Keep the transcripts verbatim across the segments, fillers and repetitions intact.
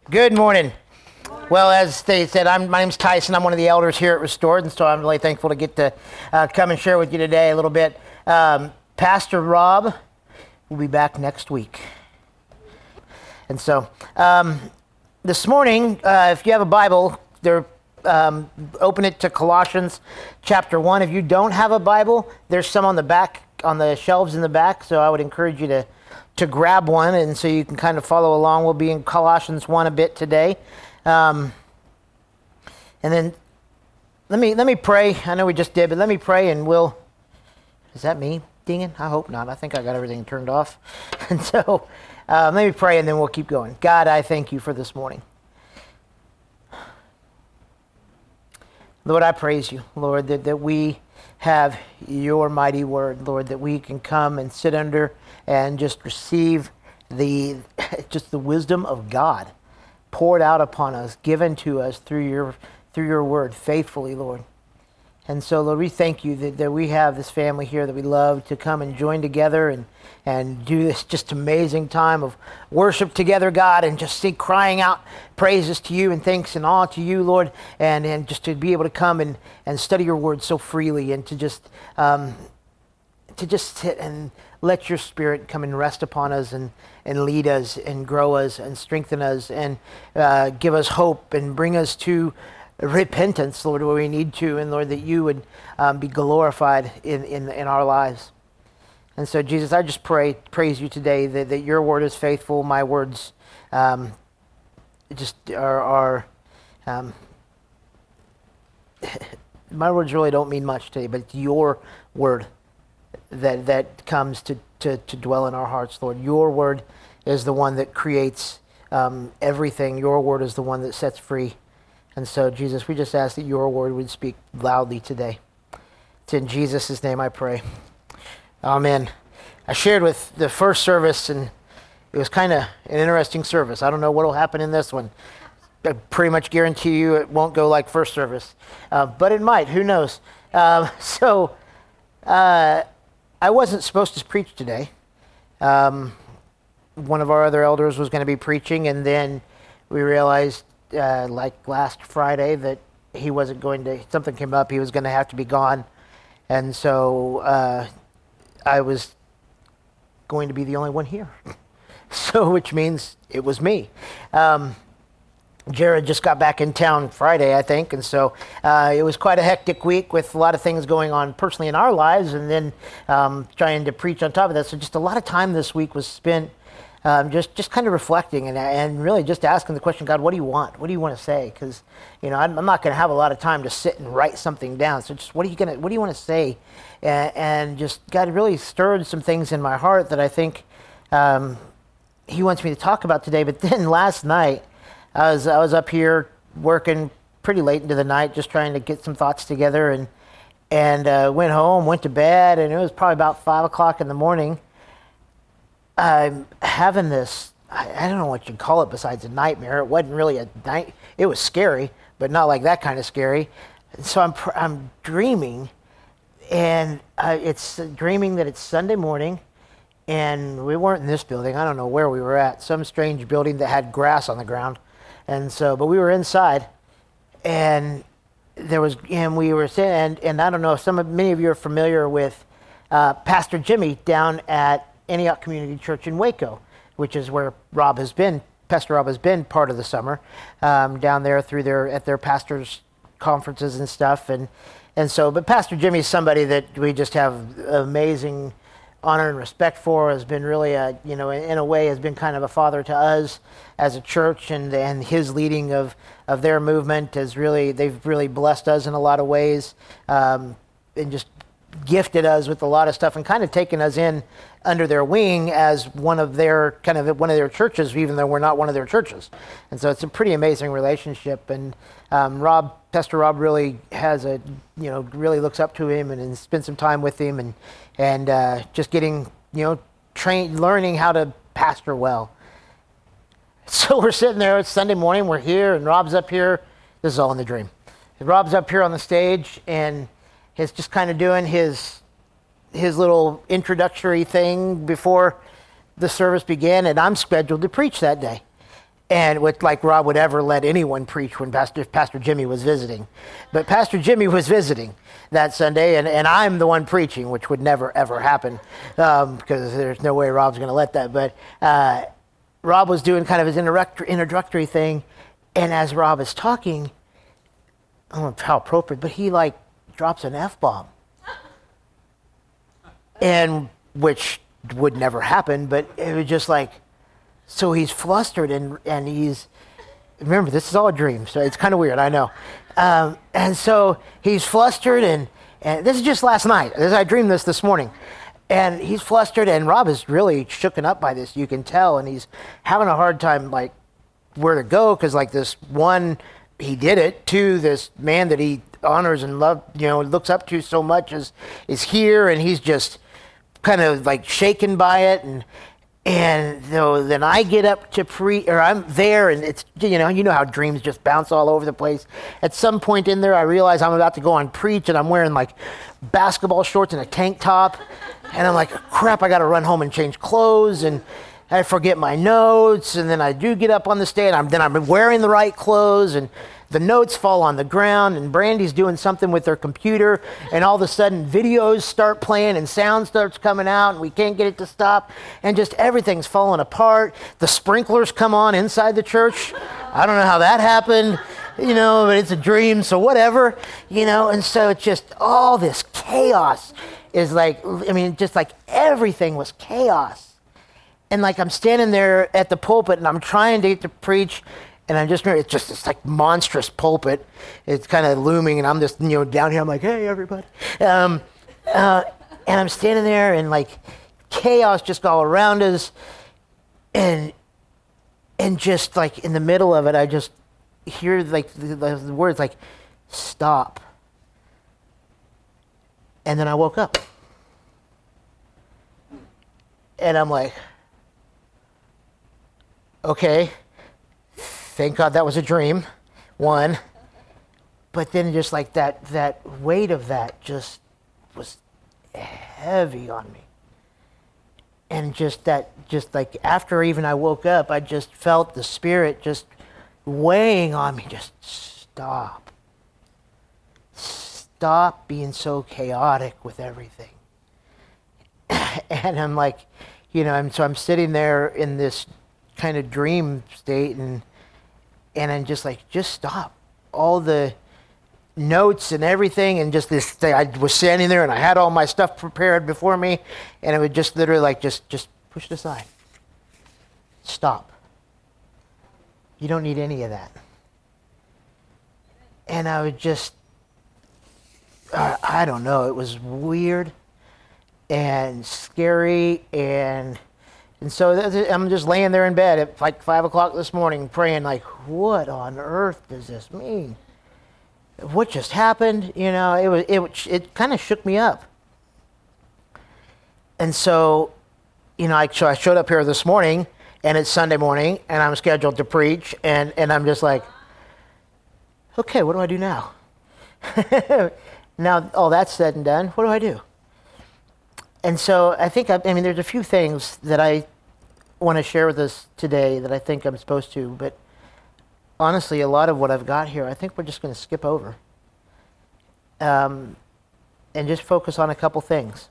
Good morning. Well, as they said, I'm, my name's Tyson. I'm one of the elders here at Restored, and so I'm really thankful to get to uh, come and share with you today a little bit. Um, Pastor Rob will be back next week. And so um, this morning, uh, if you have a Bible, there, um, open it to Colossians chapter one. If you don't have a Bible, there's some on the back, on the shelves in the back, so I would encourage you to to grab one, and so you can kind of follow along. We'll be in Colossians one a bit today. Um, and then let me let me pray. I know we just did, but let me pray and we'll... Is that me dinging? I hope not. I think I got everything turned off. And so uh, let me pray and then we'll keep going. God, I thank you for this morning. Lord, I praise you, Lord, that, that we have your mighty word, Lord, that we can come and sit under and just receive the just the wisdom of God poured out upon us, given to us through your through your word faithfully, Lord. And so, Lord, we thank you that, that we have this family here that we love to come and join together and, and do this just amazing time of worship together, God, and just see crying out praises to you and thanks and awe to you, Lord, and, and just to be able to come and, and study your word so freely and to just um, to just sit and let your spirit come and rest upon us and, and lead us and grow us and strengthen us and uh, give us hope and bring us to repentance, Lord, where we need to, and Lord, that you would um, be glorified in, in, in our lives. And so, Jesus, I just pray, praise you today that, that your word is faithful. My words um, just are, are um, my words really don't mean much today, but it's your word that that comes to, to, to dwell in our hearts, Lord. Your word is the one that creates um, everything. Your word is the one that sets free. And so, Jesus, we just ask that your word would speak loudly today. It's in Jesus' name I pray. Amen. I shared with the first service, and it was kind of an interesting service. I don't know what will happen in this one. I pretty much guarantee you it won't go like first service. Uh, but it might. Who knows? Uh, so, uh, I wasn't supposed to preach today. Um, one of our other elders was going to be preaching, and then we realized Uh, like last Friday that he wasn't going to, something came up, he was going to have to be gone. And so uh, I was going to be the only one here. So, which means it was me. Um, Jared just got back in town Friday, I think, and so uh, it was quite a hectic week with a lot of things going on personally in our lives, and then um, trying to preach on top of that. So just a lot of time this week was spent Um, just, just kind of reflecting and and really just asking the question, God, what do you want? What do you want to say? Because, you know, I'm, I'm not going to have a lot of time to sit and write something down. So just what are you going to, what do you want to say? And, and just God really stirred some things in my heart that I think um, He wants me to talk about today. But then last night, I was I was up here working pretty late into the night, just trying to get some thoughts together, and and uh, went home, went to bed, and it was probably about five o'clock in the morning. I'm having this, I, I don't know what you'd call it besides a nightmare. It wasn't really a night, it was scary, but not like that kind of scary. And so I'm I'm dreaming, and uh, it's dreaming that it's Sunday morning, and we weren't in this building. I don't know where we were at, some strange building that had grass on the ground. And so, but we were inside, and there was, and we were sitting, and, and I don't know if some of, many of you are familiar with uh, Pastor Jimmy down at Antioch Community Church in Waco, which is where Rob has been, Pastor Rob has been part of the summer, um, down there through their, at their pastors' conferences and stuff. And, and so, but Pastor Jimmy is somebody that we just have amazing honor and respect for, has been really a, you know, in, in a way has been kind of a father to us as a church, and, and his leading of, of their movement has really, they've really blessed us in a lot of ways, um, and just gifted us with a lot of stuff and kind of taken us in under their wing as one of their kind of one of their churches, even though we're not one of their churches. And so it's a pretty amazing relationship. And um, Rob, Pastor Rob, really has a, you know, really looks up to him and, and spent some time with him, and and uh, just getting, you know, train, learning how to pastor well. So we're sitting there. It's Sunday morning. We're here, and Rob's up here. This is all in the dream. Rob's up here on the stage, and he's just kind of doing his his little introductory thing before the service began, and I'm scheduled to preach that day. and with like Rob would ever let anyone preach when Pastor Pastor Jimmy was visiting. But Pastor Jimmy was visiting that Sunday, and, and I'm the one preaching, which would never, ever happen, um, because there's no way Rob's going to let that. But uh, Rob was doing kind of his introductory, introductory thing, and as Rob is talking, I don't know how appropriate, but he like drops an F-bomb. And which would never happen, but it was just like, so he's flustered and and he's, remember, this is all a dream, so it's kind of weird, I know. Um, and so he's flustered, and, and this is just last night. This, I dreamed this this morning. And he's flustered, and Rob is really shooken up by this, you can tell, and he's having a hard time, like, where to go, because, like, this one, he did it. Two, this man that he honors and love, you know, looks up to so much is is here, and he's just kind of like shaken by it, and and though then I get up to pre or I'm there, and it's, you know you know how dreams just bounce all over the place. At some point in there, I realize I'm about to go on preach, and I'm wearing like basketball shorts and a tank top, and I'm like, crap, I got to run home and change clothes, and I forget my notes, and then I do get up on the stage, and I'm, then I'm wearing the right clothes, and the notes fall on the ground, and Brandy's doing something with her computer, and all of a sudden videos start playing and sound starts coming out, and we can't get it to stop, and just everything's falling apart. The sprinklers come on inside the church. I don't know how that happened, you know, but it's a dream, so whatever, you know, and so it's just all this chaos is like, I mean, just like everything was chaos. And like I'm standing there at the pulpit, and I'm trying to get to preach, and I'm just, it's just this like monstrous pulpit. It's kind of looming, and I'm just, you know, down here. I'm like, hey, everybody. Um, uh, and I'm standing there, and like chaos just all around us. And and just like in the middle of it, I just hear like the, the words like, stop. And then I woke up. And I'm like, okay. Thank God that was a dream, one. But then just like that, that weight of that just was heavy on me. And just that, just like after even I woke up, I just felt the Spirit just weighing on me. Just stop. Stop being so chaotic with everything. And I'm like, you know, I'm, so I'm sitting there in this kind of dream state, and And I'm just like, just stop. All the notes and everything, and just this thing. I was standing there, and I had all my stuff prepared before me, and it would just literally like, just, just push it aside. Stop. You don't need any of that. And I would just, uh, I don't know, it was weird and scary, and And so I'm just laying there in bed at like five o'clock this morning praying like, what on earth does this mean? What just happened? You know, it was it it kind of shook me up. And so, you know, I, so I showed up here this morning, and it's Sunday morning, and I'm scheduled to preach, and, and I'm just like, okay, what do I do now? Now, all that's said and done, what do I do? And so I think, I, I mean, there's a few things that I want to share with us today that I think I'm supposed to, but honestly, a lot of what I've got here, I think we're just going to skip over um, and just focus on a couple things.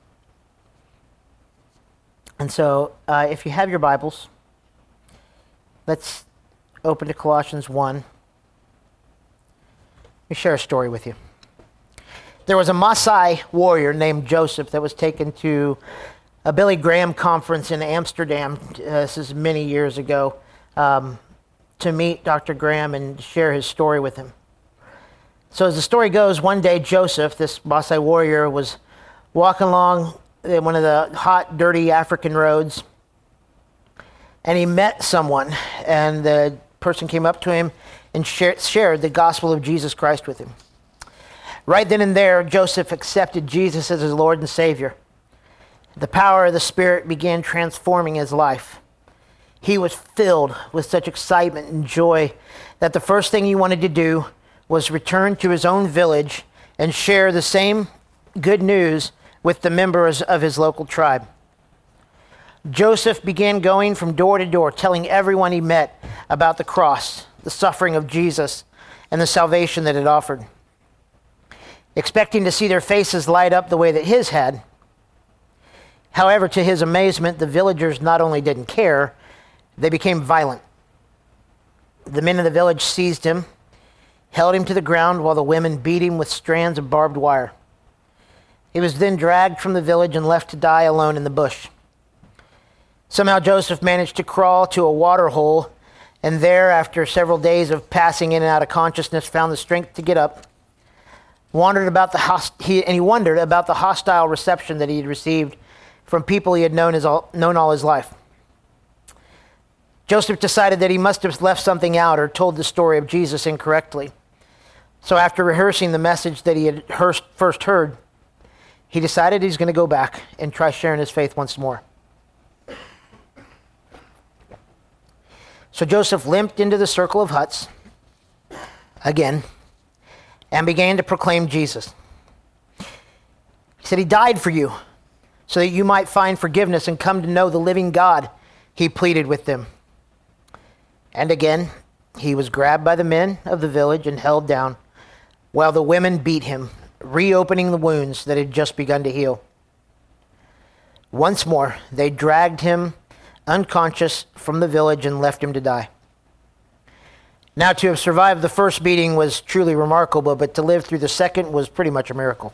And so uh, if you have your Bibles, let's open to Colossians one. Let me share a story with you. There was a Maasai warrior named Joseph that was taken to a Billy Graham conference in Amsterdam, uh, this is many years ago, um, to meet Doctor Graham and share his story with him. So as the story goes, one day Joseph, this Maasai warrior, was walking along one of the hot, dirty African roads, and he met someone, and the person came up to him and shared, shared the gospel of Jesus Christ with him. Right then and there, Joseph accepted Jesus as his Lord and Savior. The power of the Spirit began transforming his life. He was filled with such excitement and joy that the first thing he wanted to do was return to his own village and share the same good news with the members of his local tribe. Joseph began going from door to door, telling everyone he met about the cross, the suffering of Jesus, and the salvation that it offered. Expecting to see their faces light up the way that his had. However, to his amazement, the villagers not only didn't care, they became violent. The men of the village seized him, held him to the ground while the women beat him with strands of barbed wire. He was then dragged from the village and left to die alone in the bush. Somehow Joseph managed to crawl to a water hole, and there, after several days of passing in and out of consciousness, found the strength to get up. Wandered about the host- he, and he wondered about the hostile reception that he had received from people he had known, his all, known all his life. Joseph decided that he must have left something out or told the story of Jesus incorrectly. So after rehearsing the message that he had heard, first heard, he decided he's going to go back and try sharing his faith once more. So Joseph limped into the circle of huts again and began to proclaim Jesus. He said, "He died for you so that you might find forgiveness and come to know the living God," he pleaded with them. And again, he was grabbed by the men of the village and held down while the women beat him, reopening the wounds that had just begun to heal. Once more, they dragged him unconscious from the village and left him to die. Now, to have survived the first beating was truly remarkable, but to live through the second was pretty much a miracle.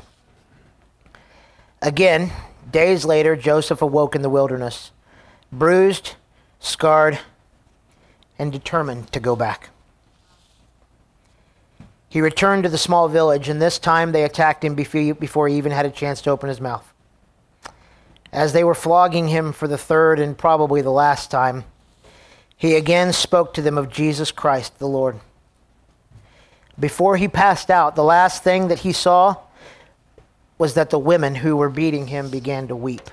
Again, days later, Joseph awoke in the wilderness, bruised, scarred, and determined to go back. He returned to the small village, and this time they attacked him before he even had a chance to open his mouth. As they were flogging him for the third and probably the last time, he again spoke to them of Jesus Christ, the Lord. Before he passed out, the last thing that he saw was that the women who were beating him began to weep.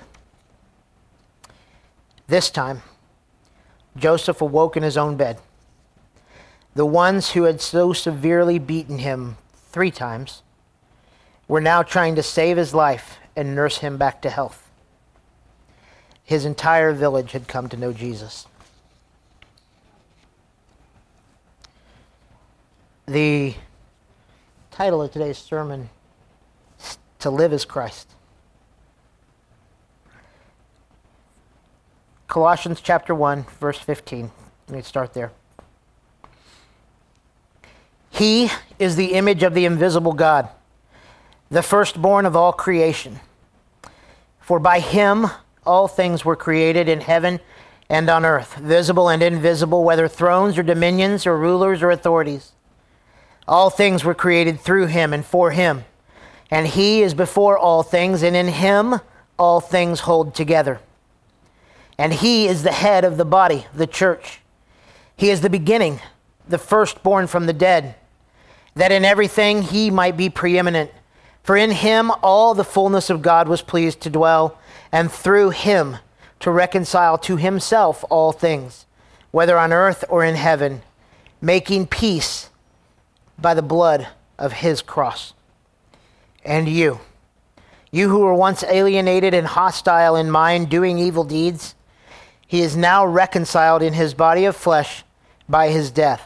This time, Joseph awoke in his own bed. The ones who had so severely beaten him three times were now trying to save his life and nurse him back to health. His entire village had come to know Jesus. The title of today's sermon is "To Live as Christ." Colossians chapter one, verse fifteen. Let me start there. He is the image of the invisible God, the firstborn of all creation. For by him all things were created in heaven and on earth, visible and invisible, whether thrones or dominions or rulers or authorities. All things were created through him and for him. And he is before all things, and in him all things hold together. And he is the head of the body, the church. He is the beginning, the firstborn from the dead, that in everything he might be preeminent. For in him all the fullness of God was pleased to dwell, and through him to reconcile to himself all things, whether on earth or in heaven, making peace by the blood of his cross. And you, you who were once alienated and hostile in mind, doing evil deeds, he is now reconciled in his body of flesh by his death,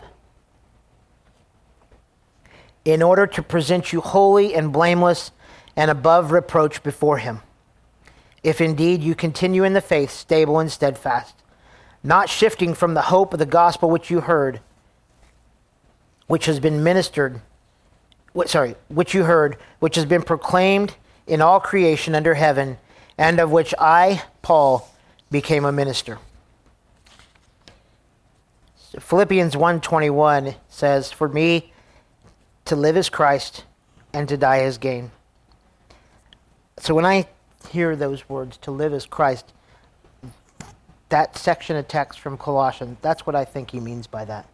in order to present you holy and blameless and above reproach before him. If indeed you continue in the faith, stable and steadfast, not shifting from the hope of the gospel which you heard, which has been ministered, sorry, which you heard, which has been proclaimed in all creation under heaven, and of which I, Paul, became a minister. So Philippians one twenty-one says, "For me to live is Christ, and to die is gain." So when I hear those words, to live as Christ, that section of text from Colossians, that's what I think he means by that.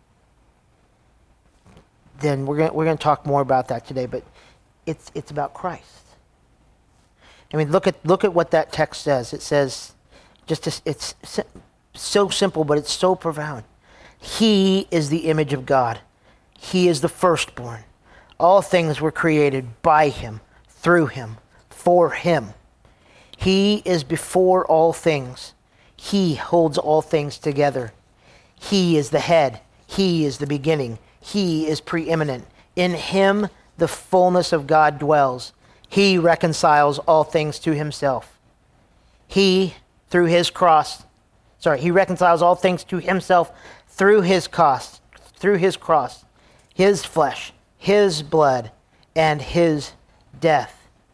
Then we're going we're going to talk more about that today, but it's it's about Christ. I mean, look at look at what that text says. It says, just to, it's so simple, but it's so profound. He is the image of God. He is the firstborn. All things were created by him, through him, for him. He is before all things. He holds all things together. He is the head. He is the beginning. He is preeminent. In him the fullness of God dwells. He reconciles all things to himself. He, through his cross, sorry, he reconciles all things to himself through his cross, through his cross, his flesh, his blood, and his death.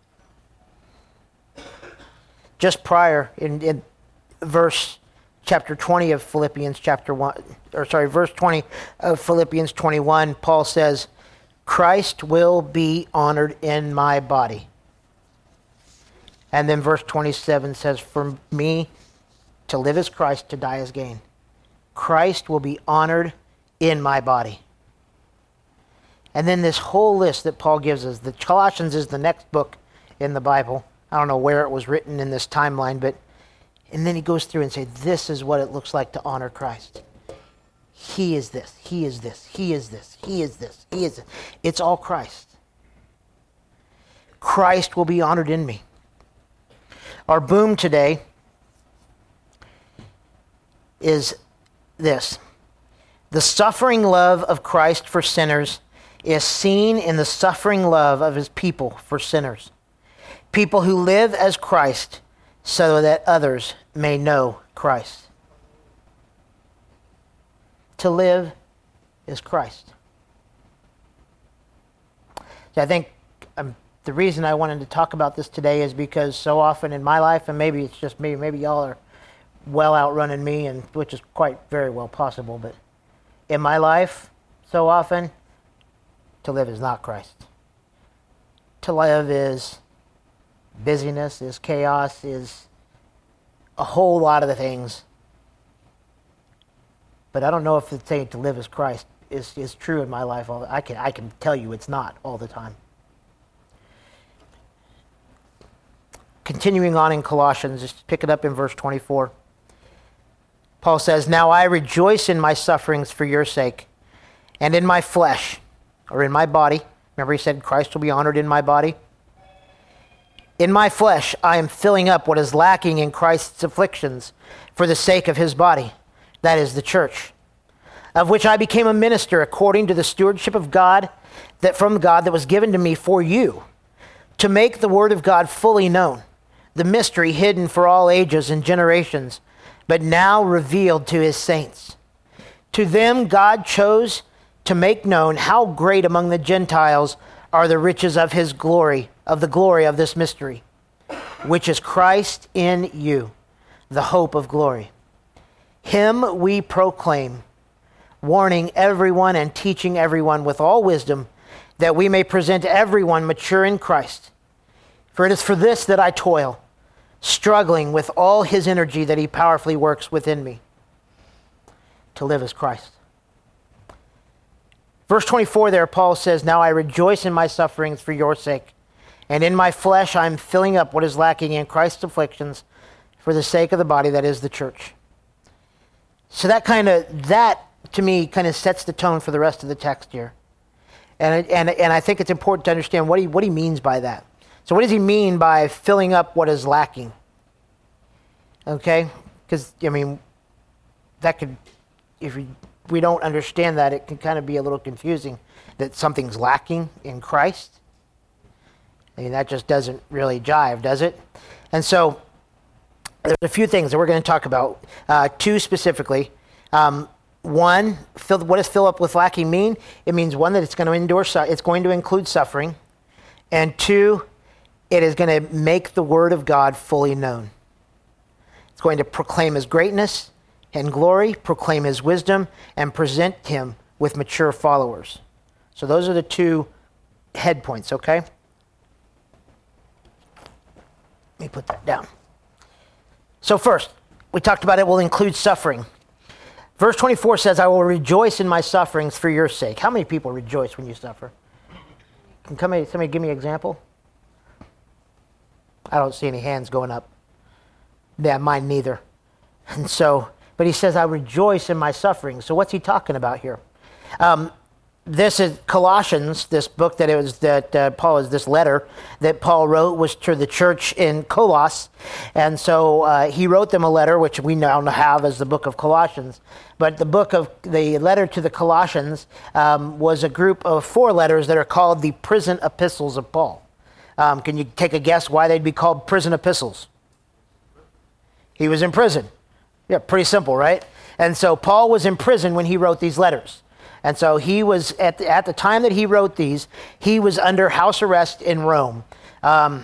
Just prior, in, in verse chapter twenty of Philippians chapter one, or sorry, verse twenty of Philippians twenty-one, Paul says, Christ will be honored in my body. And then verse twenty-seven says, for me to live as Christ, to die as gain. Christ will be honored in my body. And then this whole list that Paul gives us, the Colossians is the next book in the Bible. I don't know where it was written in this timeline, but and then he goes through and says, this is what it looks like to honor Christ. He is this, he is this, he is this, he is this, he is this. It's all Christ. Christ will be honored in me. Our boom today is this. The suffering love of Christ for sinners is seen in the suffering love of his people for sinners. People who live as Christ so that others may know Christ. To live is Christ. So I think um, the reason I wanted to talk about this today is because so often in my life, and maybe it's just me, maybe y'all are well outrunning me, and which is quite very well possible, but in my life, so often, to live is not Christ. To live is busyness, is chaos, is a whole lot of the things. But I don't know if the saying to live as Christ is, is true in my life. I can, I can tell you it's not all the time. Continuing on in Colossians, just pick it up in verse twenty-four. Paul says, now I rejoice in my sufferings for your sake, and in my flesh, or in my body. Remember he said Christ will be honored in my body? In my flesh, I am filling up what is lacking in Christ's afflictions for the sake of his body, that is the church, of which I became a minister according to the stewardship of God, that from God that was given to me for you, to make the word of God fully known, the mystery hidden for all ages and generations, but now revealed to his saints. To them God chose to make known how great among the Gentiles are the riches of his glory, of the glory of this mystery, which is Christ in you, the hope of glory. Him we proclaim, warning everyone and teaching everyone with all wisdom, that we may present everyone mature in Christ. For it is for this that I toil, struggling with all his energy that he powerfully works within me. To live as Christ. Verse twenty-four there, Paul says, now I rejoice in my sufferings for your sake, and in my flesh I am filling up what is lacking in Christ's afflictions for the sake of the body, that is the church. So that kind of, that to me kind of sets the tone for the rest of the text here. And, and, and I think it's important to understand what he, what he means by that. So what does he mean by filling up what is lacking? Okay? Because, I mean, that could, if we, we don't understand that, it can kind of be a little confusing that something's lacking in Christ. I mean, that just doesn't really jive, does it? And so there's a few things that we're going to talk about. Uh, two specifically. Um, one, fill, what does fill up with lacking mean? It means one, that it's going to endure, it's going to include suffering. And two, it is going to make the word of God fully known. It's going to proclaim his greatness and glory, proclaim his wisdom, and present him with mature followers. So those are the two head points, okay? Let me put that down. So first, we talked about it will include suffering. Verse twenty-four says, I will rejoice in my sufferings for your sake. How many people rejoice when you suffer? Can somebody, somebody give me an example? I don't see any hands going up. Yeah, mine neither. And so, but he says, I rejoice in my suffering. So what's he talking about here? Um, this is Colossians, this book that it was that uh, Paul is this letter that Paul wrote was to the church in Colossus, and so uh, he wrote them a letter which we now have as the book of Colossians. But the book of the letter to the Colossians um, was a group of four letters that are called the prison epistles of Paul. Um, can you take a guess why they'd be called prison epistles? He was in prison. Yeah, pretty simple, right? And so Paul was in prison when he wrote these letters. And so he was, at the, at the time that he wrote these, he was under house arrest in Rome um,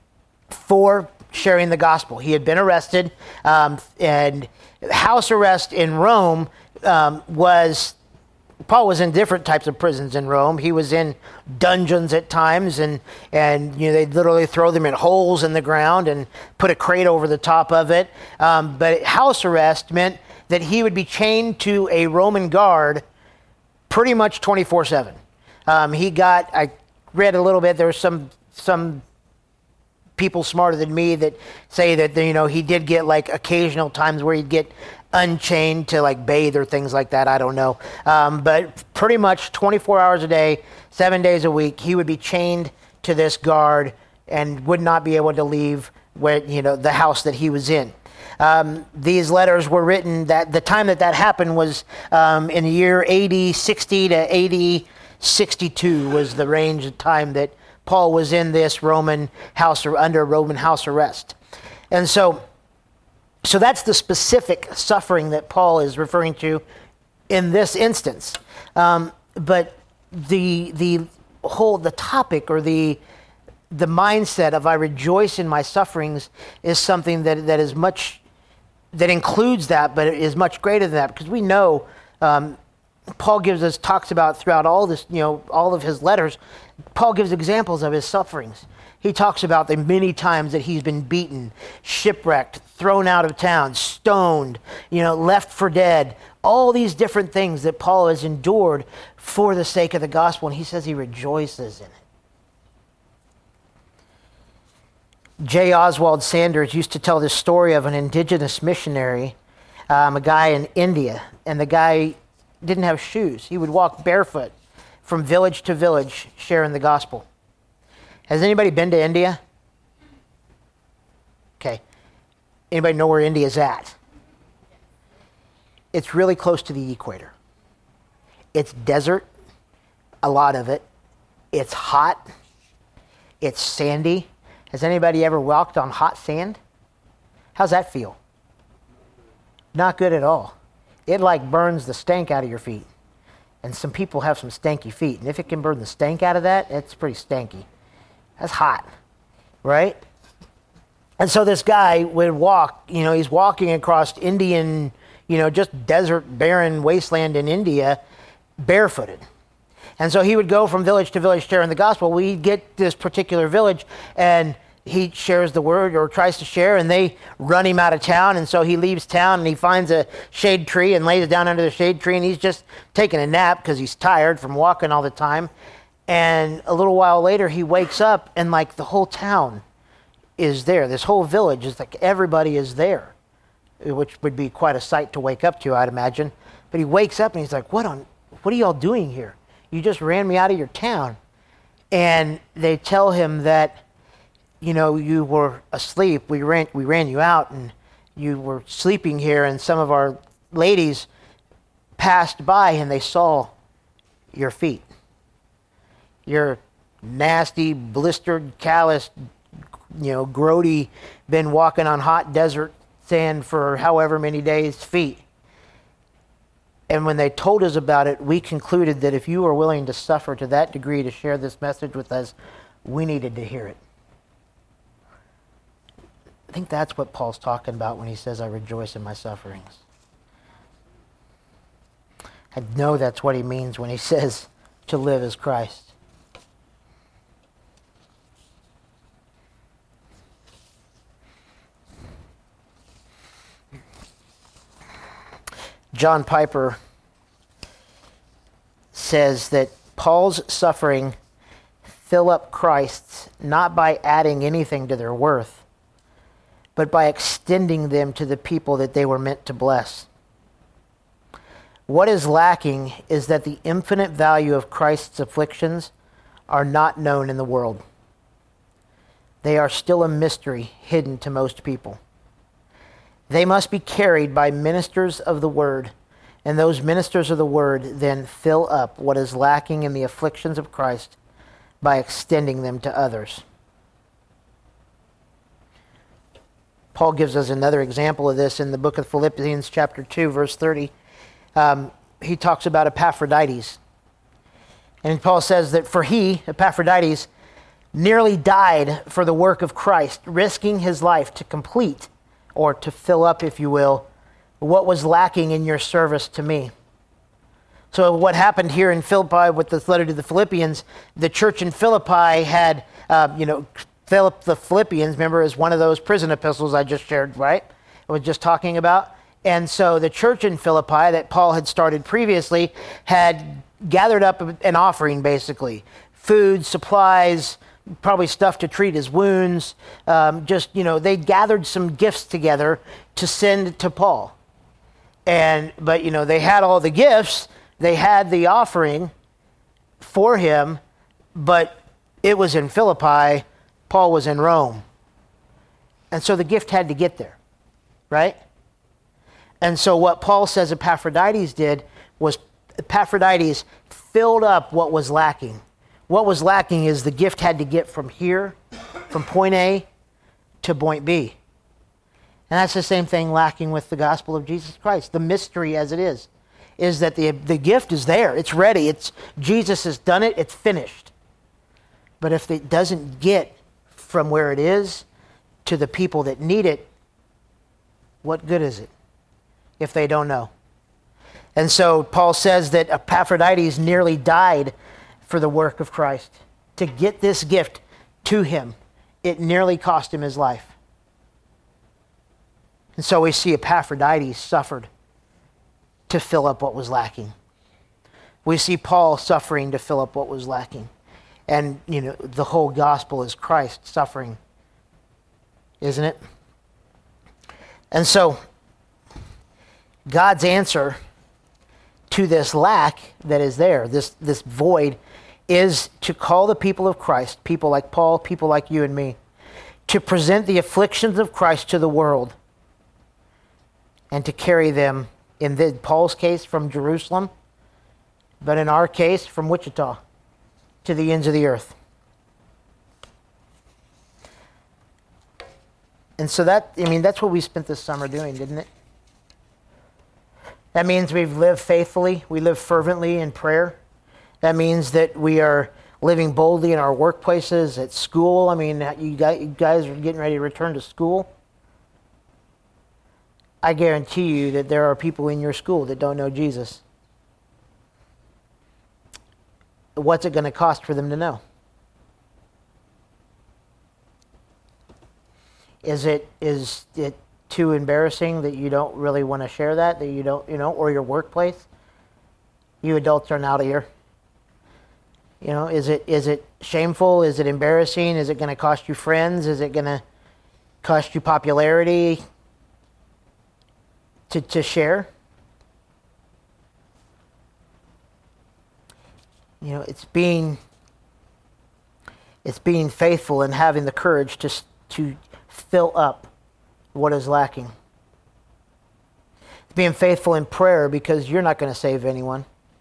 for sharing the gospel. He had been arrested, um, and house arrest in Rome um, was, Paul was in different types of prisons in Rome. He was in dungeons at times, and, and you know, they'd literally throw them in holes in the ground and put a crate over the top of it. Um, but house arrest meant that he would be chained to a Roman guard pretty much twenty-four seven. Um, he got, I read a little bit, there was some some people smarter than me that say that, you know, he did get like occasional times where he'd get unchained to like bathe or things like that. I don't know. Um, but pretty much twenty-four hours a day, seven days a week, he would be chained to this guard and would not be able to leave where, you know, the house that he was in. Um, these letters were written, that the time that that happened was um, in the year A D sixty to A D sixty-two was the range of time that Paul was in this Roman house, or under Roman house arrest. And so, so that's the specific suffering that Paul is referring to in this instance. Um, but the the whole the topic or the the mindset of I rejoice in my sufferings is something that that is much. that includes that, but it is much greater than that, because we know um, Paul gives us, talks about throughout all this, you know, all of his letters, Paul gives examples of his sufferings. He talks about the many times that he's been beaten, shipwrecked, thrown out of town, stoned, you know, left for dead, all these different things that Paul has endured for the sake of the gospel, and he says he rejoices in it. J. Oswald Sanders used to tell this story of an indigenous missionary, um, a guy in India, and the guy didn't have shoes. He would walk barefoot from village to village sharing the gospel. Has anybody been to India? Okay. Anybody know where India's at? It's really close to the equator. It's desert, a lot of it. It's hot. It's sandy. Has anybody ever walked on hot sand? How's that feel? Not good at all. It like burns the stank out of your feet. And some people have some stanky feet. And if it can burn the stank out of that, it's pretty stanky. That's hot, right? And so this guy would walk, you know, he's walking across Indian, you know, just desert, barren wasteland in India, barefooted. And so he would go from village to village sharing the gospel. We get this particular village, and he shares the word or tries to share, and they run him out of town. And so he leaves town, and he finds a shade tree and lays down under the shade tree, and he's just taking a nap because he's tired from walking all the time. And a little while later, he wakes up, and like the whole town is there. This whole village is like everybody is there, which would be quite a sight to wake up to, I'd imagine. But he wakes up, and he's like, "What on? What are y'all doing here? You just ran me out of your town." And they tell him that, you know, you were asleep. We ran, we ran you out, and you were sleeping here, and some of our ladies passed by, and they saw your feet. Your nasty, blistered, calloused, you know, grody, been walking on hot desert sand for however many days, feet. And when they told us about it, we concluded that if you were willing to suffer to that degree to share this message with us, we needed to hear it. I think that's what Paul's talking about when he says, I rejoice in my sufferings. I know that's what he means when he says to live as Christ. John Piper says that Paul's suffering fill up Christ's not by adding anything to their worth, but by extending them to the people that they were meant to bless. What is lacking is that the infinite value of Christ's afflictions are not known in the world. They are still a mystery hidden to most people. They must be carried by ministers of the word, and those ministers of the word then fill up what is lacking in the afflictions of Christ by extending them to others. Paul gives us another example of this in the book of Philippians chapter two, verse thirty. Um, he talks about Epaphroditus. And Paul says that for he, Epaphroditus, nearly died for the work of Christ, risking his life to complete, or to fill up, if you will, what was lacking in your service to me. So what happened here in Philippi with this letter to the Philippians, the church in Philippi had, uh, you know, Philip the Philippians, remember, is one of those prison epistles I just shared, right? I was just talking about. And so the church in Philippi that Paul had started previously had gathered up an offering, basically. Food, supplies, probably stuff to treat his wounds. Um, just, you know, they gathered some gifts together to send to Paul. And, but, you know, they had all the gifts. They had the offering for him, but it was in Philippi. Paul was in Rome. And so the gift had to get there, right? And so what Paul says Epaphroditus did was Epaphroditus filled up what was lacking. What was lacking is the gift had to get from here, from point A to point B. And that's the same thing lacking with the gospel of Jesus Christ. The mystery as it is, is that the, the gift is there. It's ready. It's Jesus has done it. It's finished. But if it doesn't get from where it is to the people that need it, what good is it if they don't know? And so Paul says that Epaphroditus nearly died for the work of Christ. To get this gift to him, it nearly cost him his life. And so we see Epaphroditus suffered to fill up what was lacking. We see Paul suffering to fill up what was lacking. And, you know, the whole gospel is Christ suffering, isn't it? And so God's answer to this lack that is there, this, this void, is to call the people of Christ, people like Paul, people like you and me, to present the afflictions of Christ to the world and to carry them, in the, Paul's case, from Jerusalem, but in our case, from Wichita to the ends of the earth. And so that, I mean, that's what we spent this summer doing, didn't it? That means we've lived faithfully, we live fervently in prayer. That means that we are living boldly in our workplaces, at school. I mean, you guys are getting ready to return to school. I guarantee you that there are people in your school that don't know Jesus. What's it going to cost for them to know? Is it is it too embarrassing that you don't really want to share that, that you don't, you know, or your workplace? You adults are now here. You know, is it is it shameful? Is it embarrassing? Is it going to cost you friends? Is it going to cost you popularity to to share? You know, it's being it's being faithful and having the courage to to fill up what is lacking. It's being faithful in prayer because you're not going to save anyone.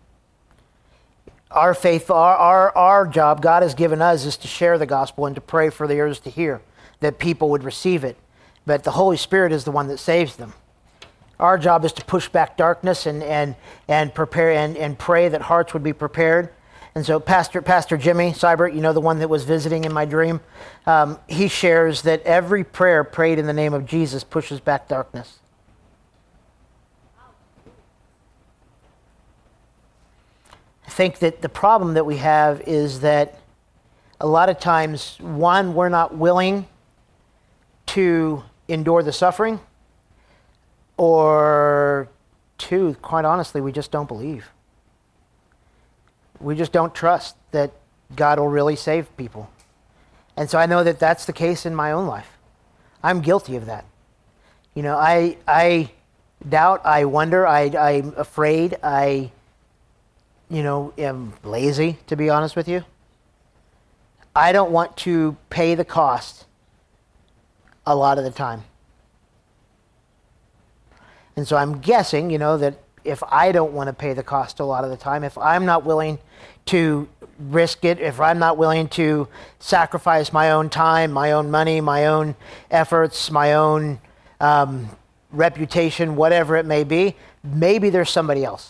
Our faith, our, our our job, God has given us, is to share the gospel and to pray for the ears to hear, that people would receive it. But the Holy Spirit is the one that saves them. Our job is to push back darkness and and and prepare and, and pray that hearts would be prepared. And so Pastor Pastor Jimmy Seibert, you know, the one that was visiting in my dream, um, he shares that every prayer prayed in the name of Jesus pushes back darkness. I think that the problem that we have is that a lot of times, one, we're not willing to endure the suffering, or two, quite honestly, we just don't believe. We just don't trust that God will really save people. And so I know that that's the case in my own life. I'm guilty of that. You know, I I Doubt, I wonder, I, I'm afraid, I, you know, am lazy, to be honest with you. I don't want to pay the cost a lot of the time. And so I'm guessing, you know, that if I don't want to pay the cost a lot of the time, if I'm not willing to risk it, if I'm not willing to sacrifice my own time, my own money, my own efforts, my own um, reputation, whatever it may be, maybe there's somebody else.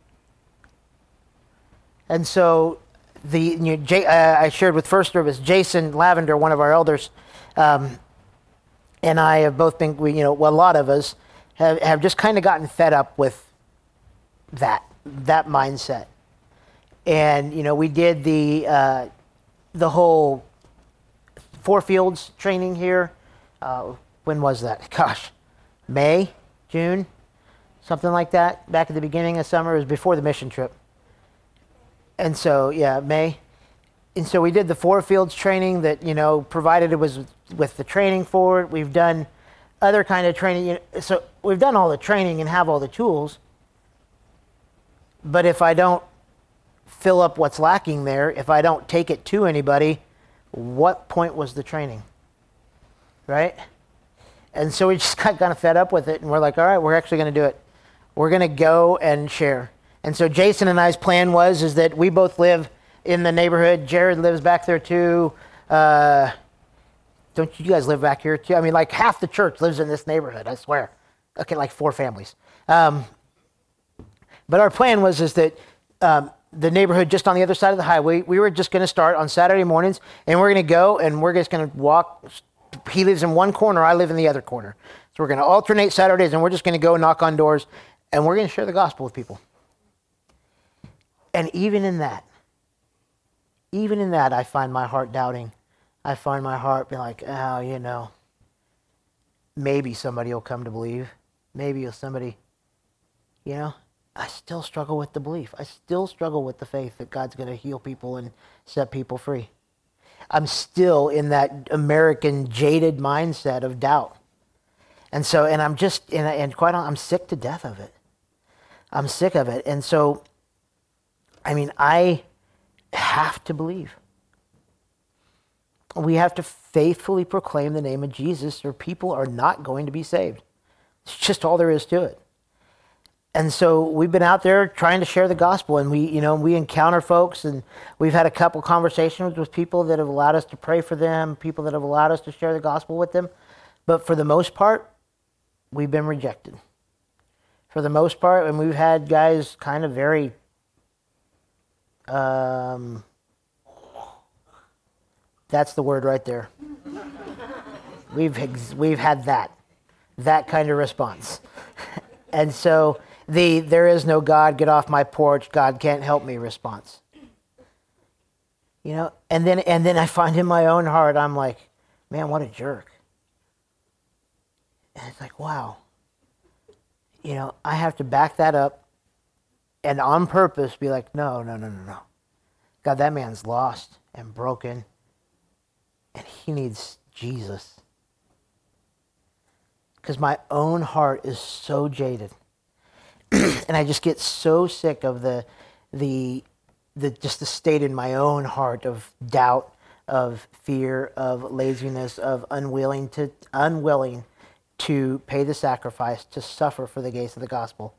And so the you know, J, uh, I shared with First Service, Jason Lavender, one of our elders, um, and I have both been, we, you know, well, a lot of us have, have just kind of gotten fed up with that, that mindset. And, you know, we did the, uh, the whole Four Fields training here. Uh, when was that? Gosh, May, June, something like that. Back at the beginning of summer. It was before the mission trip. And so, yeah, May. And so we did the Four Fields training that, you know, provided it was with the training for it. We've done other kind of training. You know, so we've done all the training and have all the tools. But if I don't fill up what's lacking there, if I don't take it to anybody, what point was the training? Right? And so we just got kind of fed up with it, and we're like, all right, we're actually going to do it. We're going to go and share. And so Jason and I's plan was is that we both live in the neighborhood. Jared lives back there too. Uh, don't you guys live back here too? I mean, like half the church lives in this neighborhood, I swear. Okay, like four families. Um, but our plan was is that um, the neighborhood just on the other side of the highway, we were just going to start on Saturday mornings, and we're going to go, and we're just going to walk. He lives in one corner, I live in the other corner. So we're going to alternate Saturdays, and we're just going to go knock on doors, and we're going to share the gospel with people. And even in that, even in that, I find my heart doubting. I find my heart being like, oh, you know, maybe somebody will come to believe. Maybe somebody, you know, I still struggle with the belief. I still struggle with the faith that God's going to heal people and set people free. I'm still in that American jaded mindset of doubt. And so, and I'm just, and, and quite honestly, I'm sick to death of it. I'm sick of it. And so, I mean, I have to believe. We have to faithfully proclaim the name of Jesus, or people are not going to be saved. It's just all there is to it. And so we've been out there trying to share the gospel, and we, you know, we encounter folks, and we've had a couple conversations with people that have allowed us to pray for them, people that have allowed us to share the gospel with them. But for the most part, we've been rejected. For the most part, and we've had guys kind of very, um, that's the word right there. We've we've had that, that kind of response. And so the there is no God, get off my porch, God can't help me response. You know, and then and then I find in my own heart, I'm like, man, what a jerk. And it's like, wow. You know, I have to back that up and on purpose be like, no, no, no, no, no. God, that man's lost and broken, and he needs Jesus. Because my own heart is so jaded. And I just get so sick of the, the, the, just the state in my own heart of doubt, of fear, of laziness, of unwilling to, unwilling to pay the sacrifice, to suffer for the gates of the gospel.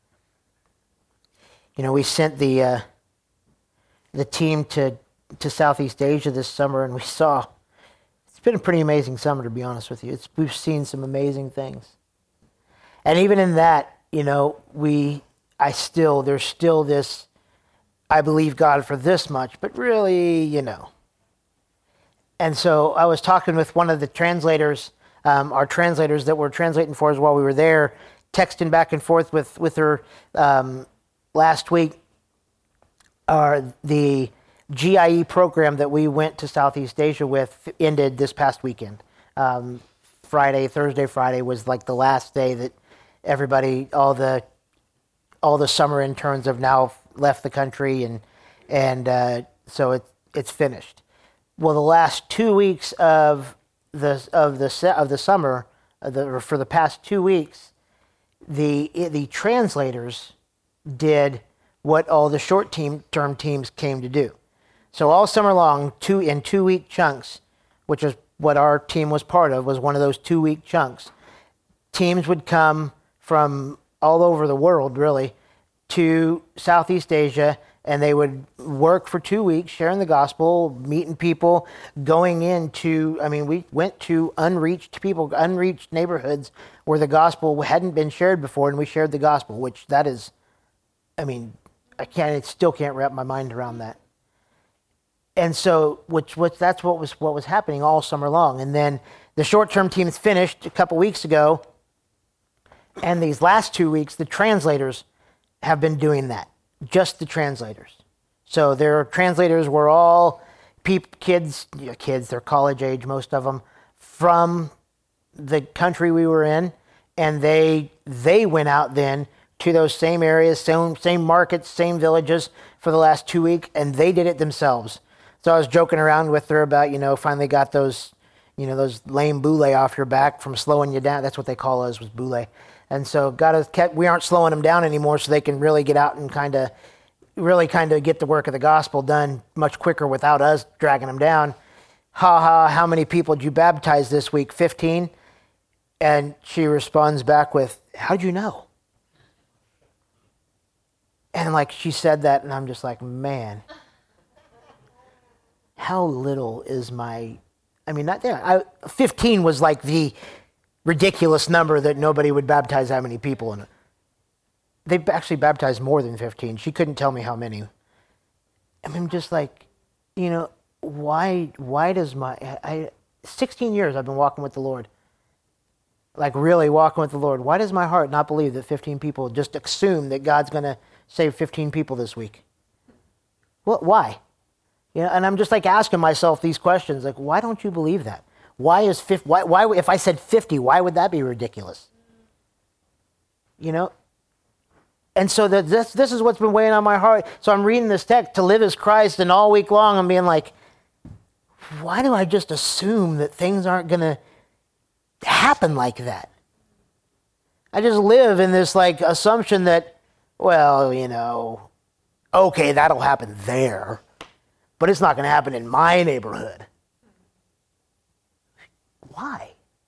You know, we sent the, uh, the team to, to Southeast Asia this summer, and we saw, it's been a pretty amazing summer, to be honest with you. It's, we've seen some amazing things. And even in that, you know, we, I still, there's still this, I believe God for this much, but really, you know. And so I was talking with one of the translators, um, our translators that were translating for us while we were there, texting back and forth with, with her um, last week. Uh, the G I E program that we went to Southeast Asia with ended this past weekend. Um, Friday, Thursday, Friday was like the last day that everybody, all the all the summer interns have now left the country, and and uh, so it it's finished. Well, the last two weeks of the of the of the summer, uh, the, for the past two weeks, the the translators did what all the short team term teams came to do. So all summer long, two in two week chunks, which is what our team was part of, was one of those two week chunks. Teams would come from all over the world, really, to Southeast Asia, and they would work for two weeks, sharing the gospel, meeting people, going into, I mean, we went to unreached people, unreached neighborhoods where the gospel hadn't been shared before, and we shared the gospel, which that is, I mean, I can't, I still can't wrap my mind around that. And so, which, which that's what was what was happening all summer long. And then the short-term teams finished a couple weeks ago, and these last two weeks, the translators have been doing that. Just the translators. So their translators were all peop, kids, you know, kids, they're college age, most of them, from the country we were in, and they they went out then to those same areas, same same markets, same villages for the last two weeks, and they did it themselves. So I was joking around with her about, you know, finally got those, you know, those lame boule off your back from slowing you down. That's what they call us, was boule. And so got us kept, we aren't slowing them down anymore, so they can really get out and kind of, really kind of get the work of the gospel done much quicker without us dragging them down. Ha ha, how many people did you baptize this week? fifteen? And she responds back with, how'd you know? And like she said that, and I'm just like, man, how little is my, I mean, not there. I, fifteen was like the ridiculous number that nobody would baptize that many people in it. They actually baptized more than fifteen. She couldn't tell me how many. I mean, just like, you know, why why does my, I, sixteen years I've been walking with the Lord. Like really walking with the Lord. Why does my heart not believe that fifteen people just assume that God's going to save fifteen people this week? Well, why? You know, and I'm just like asking myself these questions. Like, why don't you believe that? Why is fifty, why, why, if I said fifty, why would that be ridiculous? You know? And so that this, this is what's been weighing on my heart. So I'm reading this text, to live as Christ, and all week long I'm being like, why do I just assume that things aren't going to happen like that? I just live in this like assumption that, well, you know, okay, that'll happen there, but it's not going to happen in my neighborhood. Why?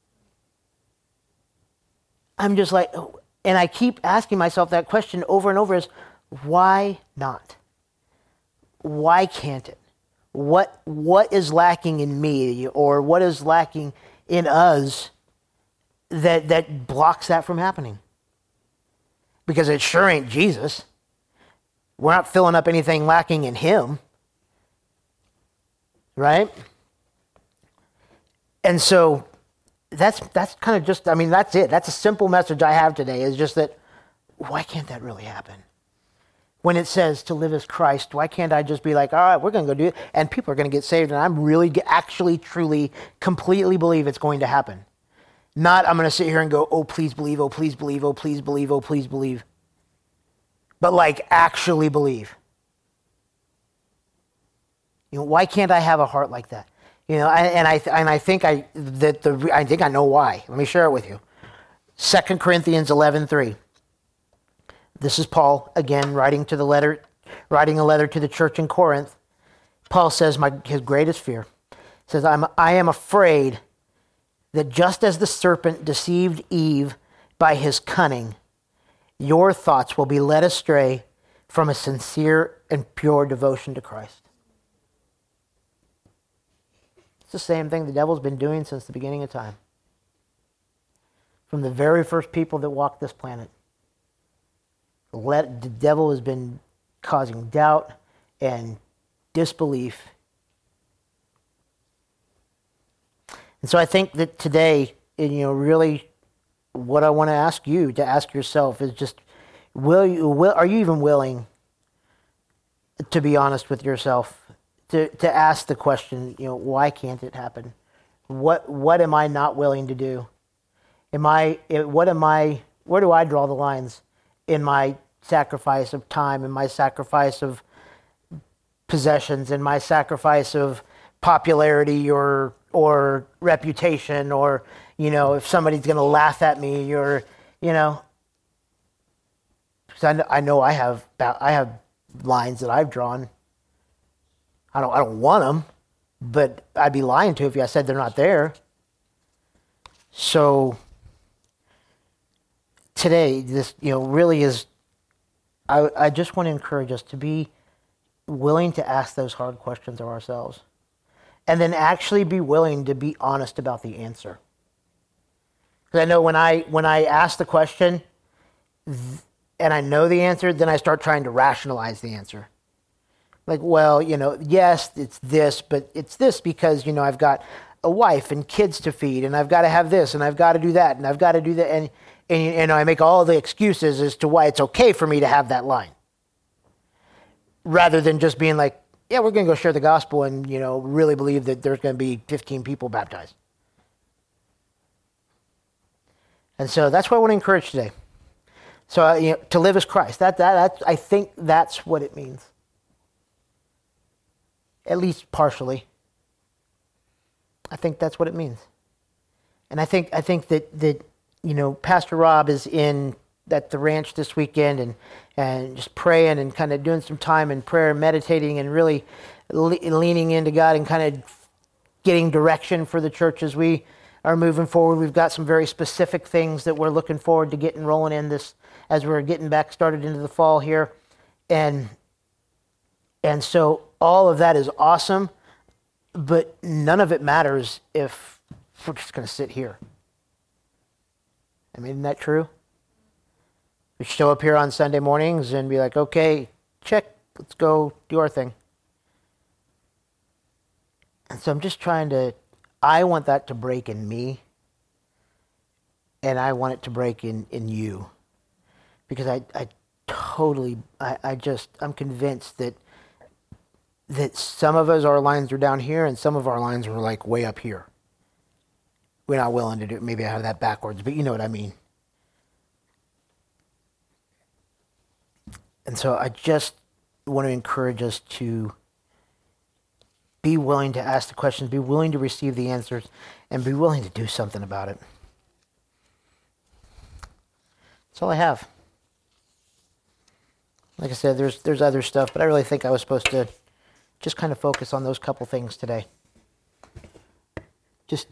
I'm just like, and I keep asking myself that question over and over is, why not? Why can't it? What what is lacking in me, or what is lacking in us that that blocks that from happening? Because it sure ain't Jesus. We're not filling up anything lacking in him. Right? And so that's that's kind of just, I mean, that's it. That's a simple message I have today, is just that, why can't that really happen? When it says to live as Christ, why can't I just be like, all right, we're going to go do it, and people are going to get saved, and I'm really, actually, truly, completely believe it's going to happen. Not, I'm going to sit here and go, oh, please believe, oh, please believe, oh, please believe, oh, please believe. But like, actually believe. You know, why can't I have a heart like that? You know, and I and I think I that the I think I know why. Let me share it with you. Second Corinthians eleven three. This is Paul again writing to the letter, writing a letter to the church in Corinth. Paul says, "My his greatest fear," says, "I'm I am afraid that just as the serpent deceived Eve by his cunning, your thoughts will be led astray from a sincere and pure devotion to Christ." It's the same thing the devil's been doing since the beginning of time. From the very first people that walked this planet. Let, the devil has been causing doubt and disbelief. And so I think that today, you know, really what I want to ask you to ask yourself is just, will you, will, are you even willing to be honest with yourself? To, to ask the question, you know, why can't it happen? What what am I not willing to do? Am I, what am I, where do I draw the lines in my sacrifice of time, in my sacrifice of possessions, in my sacrifice of popularity or or reputation, or, you know, if somebody's going to laugh at me, or, you know, because I know, I know I have I have lines that I've drawn. I don't I don't want them, but I'd be lying to you if I said they're not there. So today, this you know really is. I I just want to encourage us to be willing to ask those hard questions of ourselves, and then actually be willing to be honest about the answer. Because I know when I when I ask the question, and I know the answer, then I start trying to rationalize the answer. Like, well, you know, yes, it's this, but it's this because, you know, I've got a wife and kids to feed, and I've got to have this, and I've got to do that, and I've got to do that, and and, and I make all the excuses as to why it's okay for me to have that line. Rather than just being like, yeah, we're going to go share the gospel and, you know, really believe that there's going to be fifteen people baptized. And so that's what I want to encourage today. So, uh, you know, to live as Christ, that, that, that, I think that's what it means. At least partially. I think that's what it means. And I think I think that, that you know, Pastor Rob is in at the ranch this weekend and, and just praying and kind of doing some time in prayer and meditating and really le- leaning into God and kind of getting direction for the church as we are moving forward. We've got some very specific things that we're looking forward to getting rolling in this as we're getting back started into the fall here. And and so all of that is awesome, but none of it matters if we're just going to sit here. I mean, isn't that true? We show up here on Sunday mornings and be like, okay, check, let's go do our thing. And so I'm just trying to, I want that to break in me, and I want it to break in, in you. Because I, I totally, I, I just, I'm convinced that that some of us, our lines are down here, and some of our lines are like way up here. We're not willing to do it. Maybe I have that backwards, but you know what I mean. And so I just want to encourage us to be willing to ask the questions, be willing to receive the answers, and be willing to do something about it. That's all I have. Like I said, there's there's other stuff, but I really think I was supposed to just kind of focus on those couple things today. Just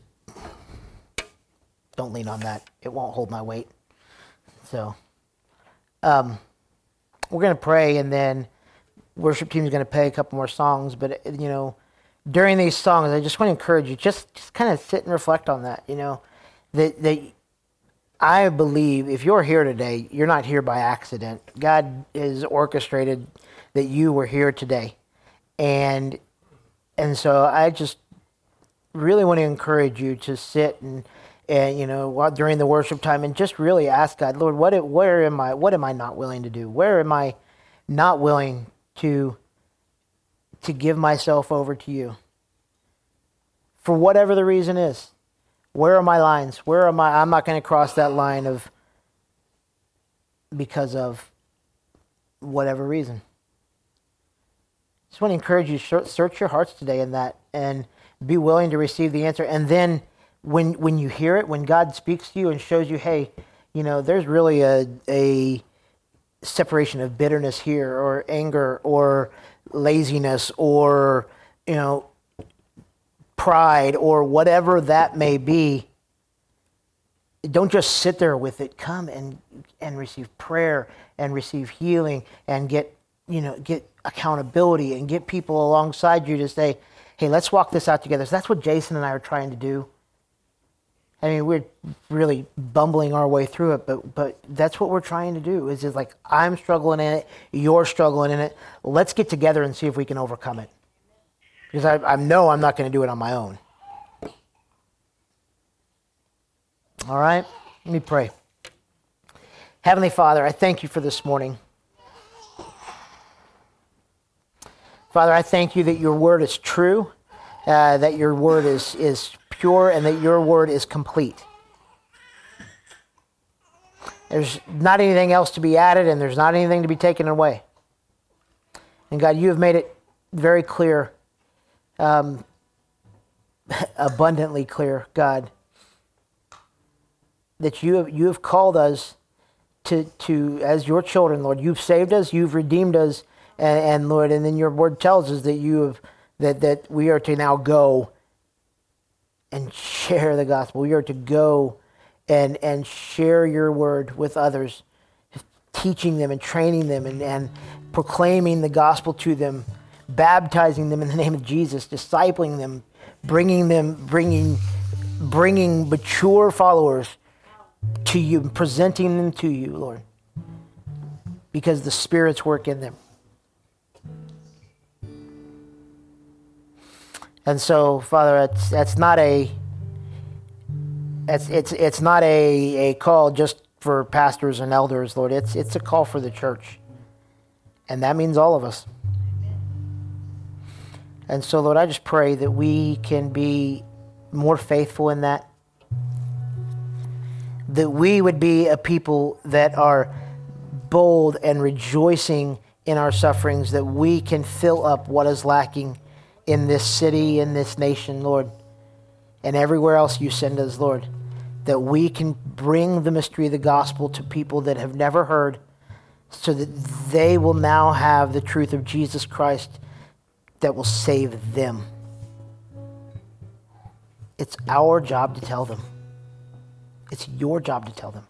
don't lean on that. It won't hold my weight. So, um, we're going to pray, and then worship team is going to play a couple more songs. But, you know, during these songs, I just want to encourage you, just, just kind of sit and reflect on that, you know, that, that I believe if you're here today, you're not here by accident. God has orchestrated that you were here today. And and so I just really want to encourage you to sit and, and you know, while, during the worship time and just really ask God, Lord, what where am I, what am I not willing to do? Where am I not willing to, to give myself over to you? For whatever the reason is. Where are my lines? Where am I? I'm not going to cross that line of because of whatever reason. Just want to encourage you, search your hearts today in that and be willing to receive the answer. And then when when you hear it, when God speaks to you and shows you, hey, you know, there's really a, a separation of bitterness here or anger or laziness or, you know, pride or whatever that may be, don't just sit there with it. Come and and receive prayer and receive healing and get, you know, get accountability and get people alongside you to say, hey, let's walk this out together. So that's what Jason and I are trying to do. I mean, we're really bumbling our way through it, but but that's what we're trying to do. Is just like, I'm struggling in it, you're struggling in it. Let's get together and see if we can overcome it. Because I, I know I'm not going to do it on my own. All right, let me pray. Heavenly Father, I thank you for this morning. Father, I thank you that your word is true, uh, that your word is, is pure, and that your word is complete. There's not anything else to be added, and there's not anything to be taken away. And God, you have made it very clear, um, abundantly clear, God, that you have, you have called us to, to as your children, Lord. You've saved us, you've redeemed us, and, and Lord, and then your word tells us that you have that, that we are to now go and share the gospel. We are to go and and share your word with others, teaching them and training them and, and proclaiming the gospel to them, baptizing them in the name of Jesus, discipling them, bringing them, bringing, bringing mature followers to you, presenting them to you, Lord, because the Spirit's work in them. And so, Father, it's that's not a it's it's it's not a, a call just for pastors and elders, Lord. It's it's a call for the church. And that means all of us. And so, Lord, I just pray that we can be more faithful in that. That we would be a people that are bold and rejoicing in our sufferings, that we can fill up what is lacking in this city, in this nation, Lord, and everywhere else you send us, Lord, that we can bring the mystery of the gospel to people that have never heard, so that they will now have the truth of Jesus Christ that will save them. It's our job to tell them. It's your job to tell them.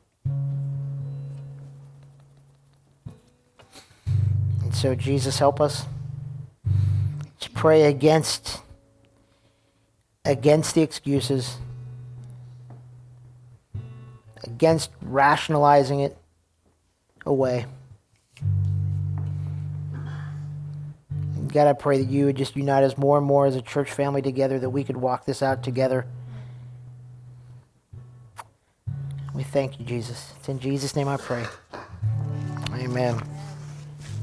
And so, Jesus, help us. Pray against against the excuses, against rationalizing it away. God, I pray that you would just unite us more and more as a church family together, that we could walk this out together. We thank you, Jesus. It's in Jesus' name I pray. Amen.